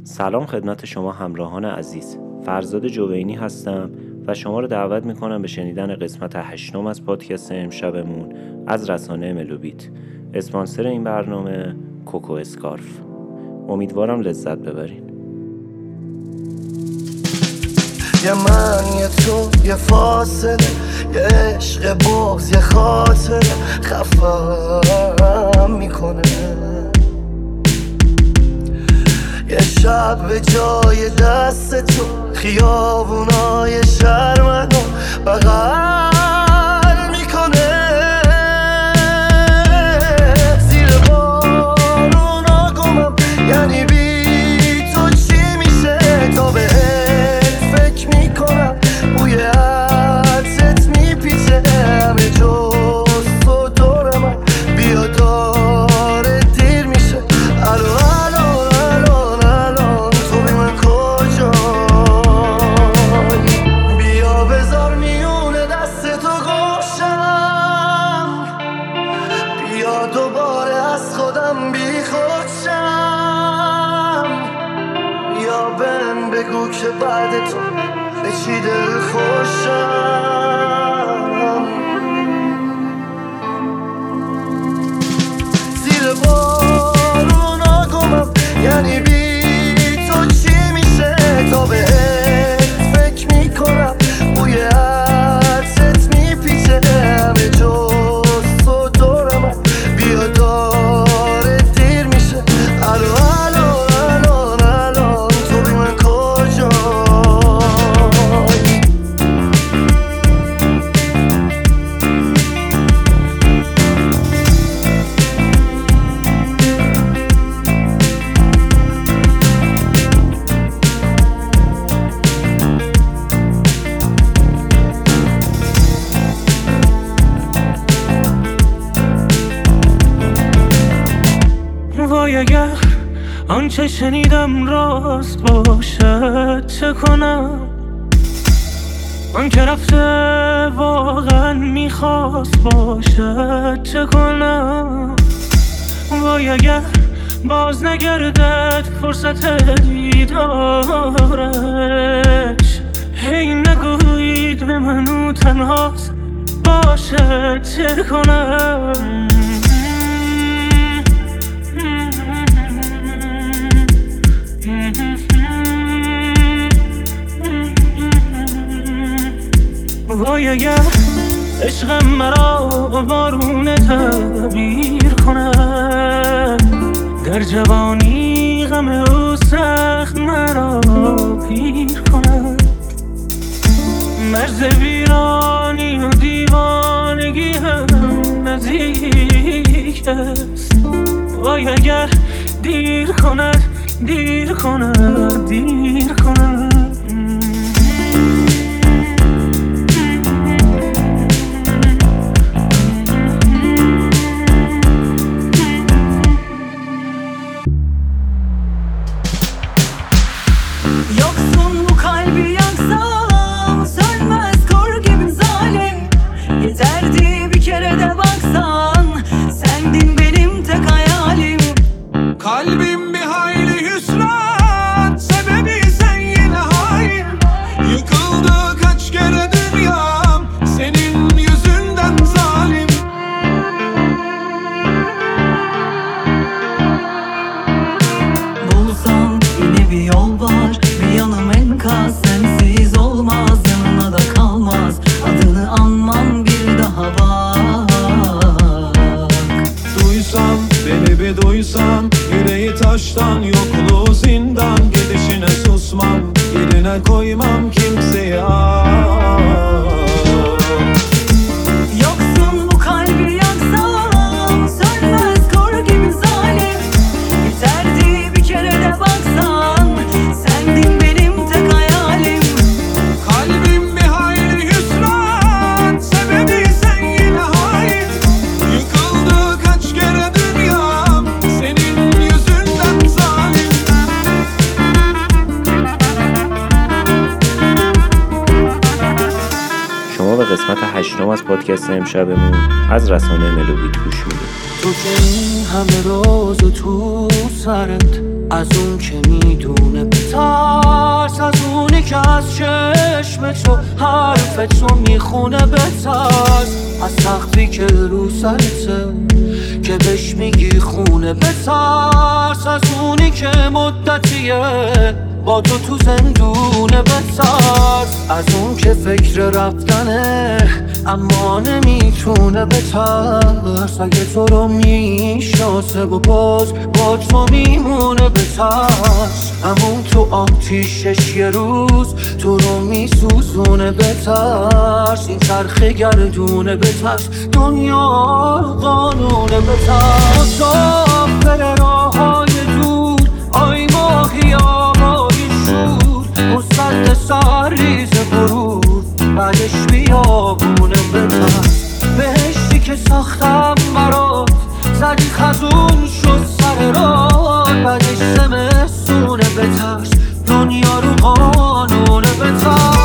سلام خدمت شما همراهان عزیز. فرزاد جوینی هستم و شما رو دعوت میکنم به شنیدن قسمت 8 از پادکست امشبمون از رسانه ملوبیت. اسپانسر این برنامه کوکو اسکارف. امیدوارم لذت ببرین. یه من یه تو یه فاصله، یه عشق بغض یه خاطر خفم میکنه. یه شب به جای دست تو خیابونای شهر منو بغل میکنه. زیر بارونا گمم، یعنی بی تو چی میشه؟ تا بهت فکر میکنم، بوی عطرت میپیچه همه جز تو دور من. بیا داره دیر میشه، الان تو بی من کجایی؟ بیا بذار میونه دست تو گوشم، بیا دوباره از خودم بی خودشم. بیا بهم بگو که بعد تو به چی دل خوشم. زیر بارونا گمم، یعنی بی تو چی میشه؟ تا بهت فکر میکنم، بوی عطرت میپیچه همه جز تو دور من. بیا داره دیر میشه، الان تو بی من کجایی؟ وای اگر آنچه شنیدم راست باشد چه کنم؟ آن که رفته واقعا میخواست باشد چه کنم؟ وای اگر باز نگردد فرصت دیدارش، هی نگویید به من او تنهاست باشد چه کنم؟ وای اگر عشقم مرا بارون تعبیر کند، در جوانی غم او سخت مرا پیر کند. مرز ویرانی و دیوانگی هم نزدیک است. وای اگر دیر کند دیر کند دیر کند. Yoksun bu kalbi yaksam, sönmez kor gibi zalim. Yeterdi bir kere de baksan, sendin benim tek hayalim. Kalbim bir hayli hüsran, sebebi sen yine hain. Yıkıldı kaç kere dünyam, senin yüzünden zalim. Bulsam yine bir yol var, bir yanım enkaz, sensiz olmaz, yanına da kalmaz. Adını anmam bir daha bak. Duysan, beni bir duysan, yüreği taştan, yokluğu zindan. Gidişine susmam, yerine koymam kimseyi Yoksun bu kalbi yaksam, sönmez kor gibi zalim. Yeterdi bir kere de baksan, sendin benim tek hayalim. Kalbim bir hayli hüsran, sebebi sen yine hain. Yıkıldı kaç kere dünyam, senin yüzünden zalim. پادکست امشبمون از رسانه ملوبیت گوش میدیم. تو که این همه راز و تو سرت، از اون که میدونه بترس، از اونی که از چشم تو حرف تو میخونه بترس، از سختی که رو سرته که بهش میگی خونه بترس، از اونی که مدتیه با تو زندونه بترس، از اون که فکر رفتنه اما نمیتونه بترس، اگه تو رو میشناسه و باز با تو میمونه بترس، همون تو آتیشش یه روز تو رو میسوزونه بترس، این چرخه گردونه بترس، دنیا رو قانونه بترس، مسافر راههای دور آی ماهی آبای شور، مستد سرریز غرور بعدش بیابونه بترس، بهشتی که ساختم برات زدی خزون شد سر راه، بعدش زمستونه بترس، دنیا رو قانونه بترس.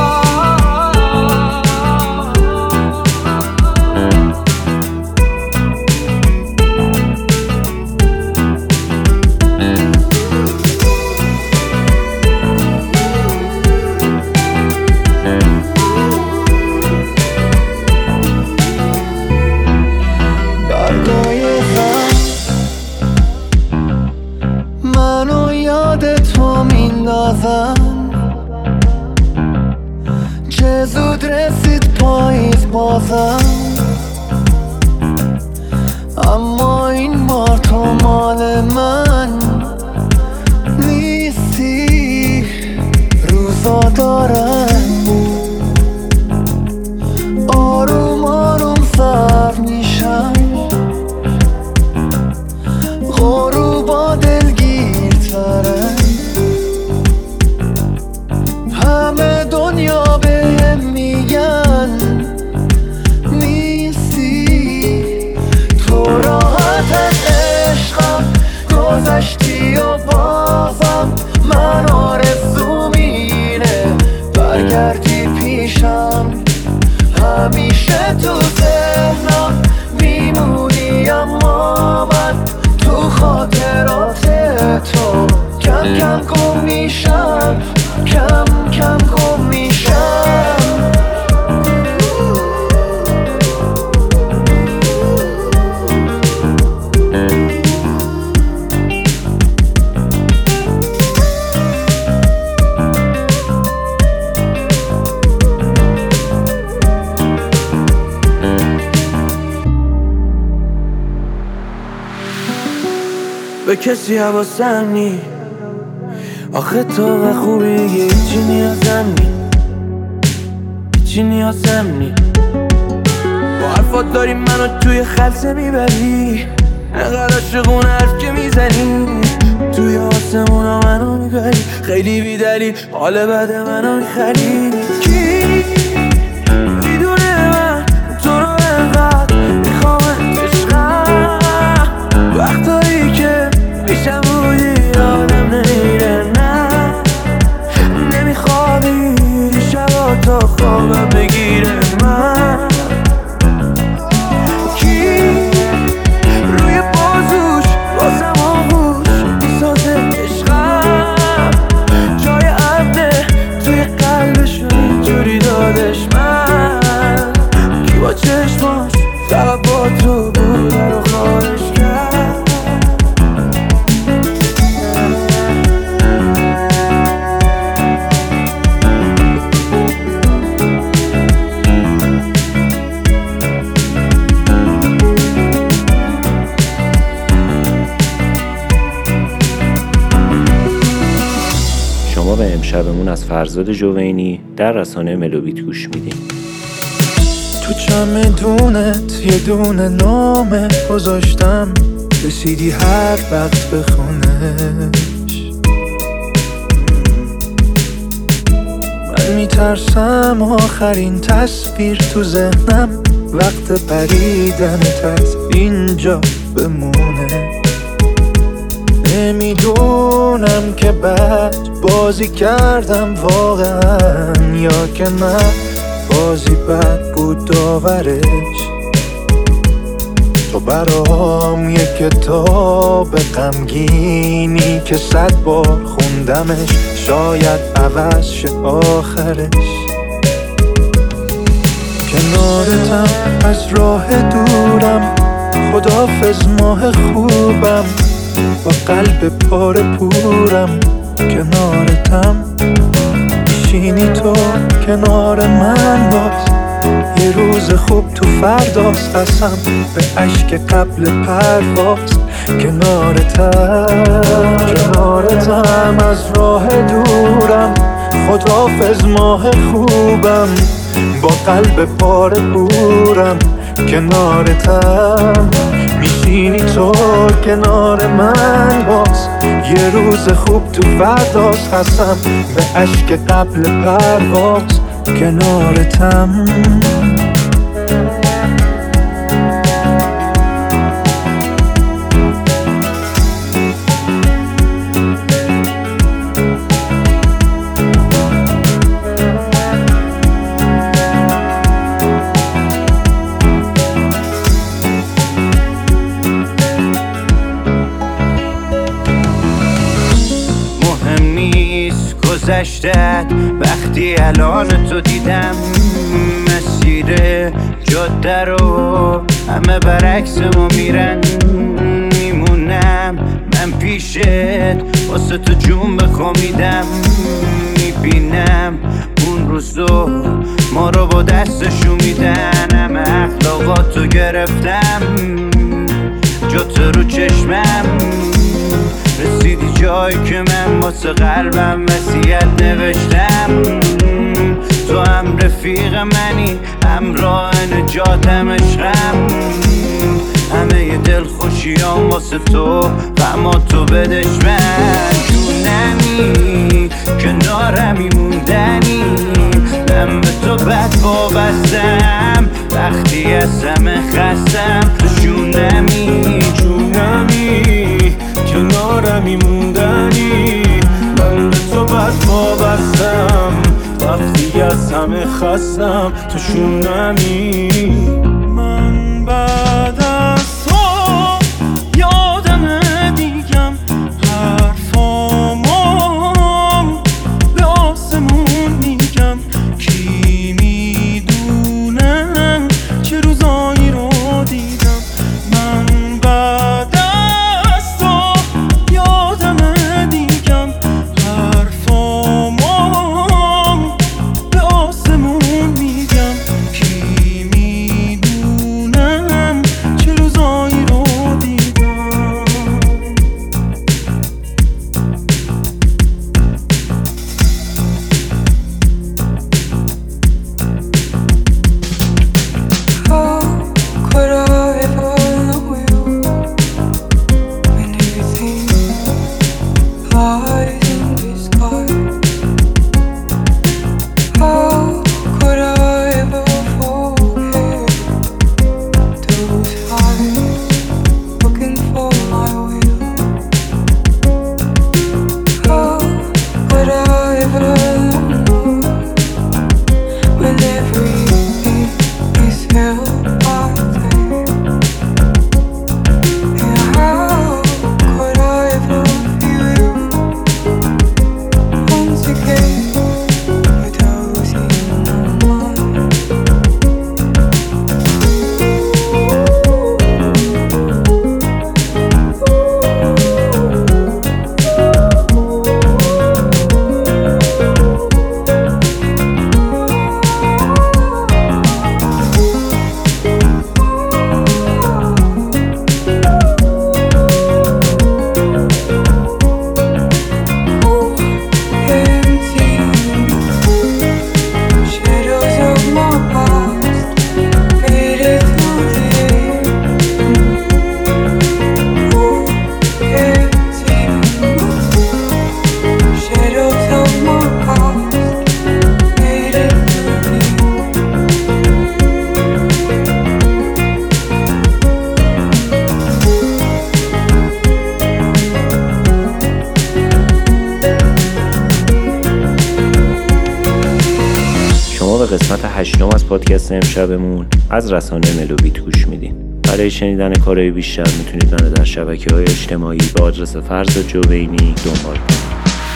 چه زود رسید پاییز بازم، اما این بار تو مال من نیستی، روزا دارم آروم آروم سر میشن، غروبا دلگیرترن، همه دنیا بهم میگن نیستی، تو راحت از عشقم گذشتی و بازم من آرزوم اینه برگردی پیشم، همیشه تو ذهنم میمونی، اما من تو خاطرات تو کم کم گم میشم، کم کم گم میشم. به کسی حواسم نی، آخه تو و خوبی هیچی نیازم نی، هیچی نیازم نی، با حرفات داری منو توی خلصه میبری، انقدر عاشقون حرف که میزنی، توی آسمونا منو میبری، خیلی بیدلی حال بد منو میخری، کی میدونه من تو رو انقدر میخوام عشقم، وقتایی که پیشم بودی آدم نمیره، نه نمیخوابی شبا تا خوابم بگیره، من کی روی بازوش بازم آغوش میسازه عشقم، جای امنه توی قلبشون اینجوری دادش، من کی با چشماش فقط با تو بوده رو خواهش کرد. شما به امشبمون از فرزاد جوینی در رسانه ملوبیت گوش میدین. تو چمدونت یه دونه نامه گذاشتم، رسیدی هر وقت بخونش، من میترسم آخرین تصویر تو ذهنم وقت پریدنت از اینجا بمونه، نمیدونم که بعد بازی کردم واقعا یا که نه بازی بد بود داورش. تو برام یه کتاب غمگینی که 100 بار خوندمش، شاید عوض شه آخرش. کنارتم از راه دورم، خدافظ ماه خوبم، با قلب پاره پورم. کنارتم میشینی تو کنار من، باز یه روز خوب تو فرداست. قسم به اشک قبل پرواز. کنارتم از راه دورم، خدافظ ماه خوبم، با قلب پاره پورم. کنارتم میشینی تو کنار من، باز یه روز خوب تو فرداست. قسم به اشک قبل پرواز. کنارتم گذشتت وقتی الان تو دیدم، مسیر جاده رو همه برعکس ما میرن. میمونم من پیشت واسه تو جون بخومیدم. میبینم اون روزو ما رو با دستشو میدن، همه اخلاقاتو گرفتم جات رو چشمم. رسیدی جایی که من واسه قلبم وصیت نوشتم. تو هم رفیق منی، همراه نجاتم، عشقم. همه دل خوشیام واسه تو، غماتو بدش من. جونمی کنارمی موندنی، من به تو بد وابستم وقتی از همه خستم. تو جونمی کنارمی موندنی، من به تو بد وابستم وقتی از همه خستم. تو شونمی من بعد از تو یادم میگم حرفامو به آسمون میگم. کی میدونه چه روزایی رو دیدم. من بعد از تو یادم میگم حرفامو به آسمون میگم. کی میدونم قسمت 8 از پادکست امشبمون از رسانه ملوبیت گوش میدین. برای شنیدن کارهای بیشتر میتونید منو در شبکه‌های اجتماعی به آدرس فرزاد جوینی دنبال کنید.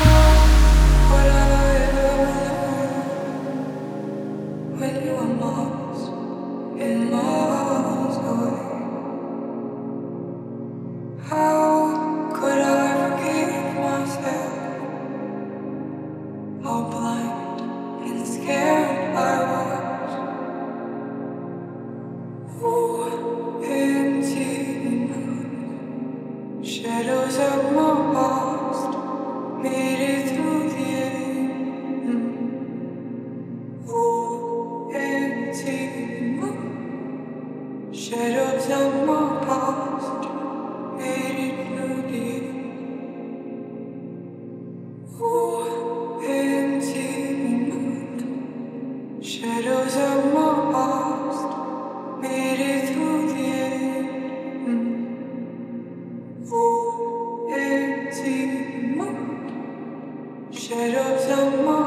Shadows of my past made it through the end. Ooh, empty moon. Shadows of my past made it through the end. Ooh, empty moon. Shadows of my past made it through the end. Empty moon, shadows of my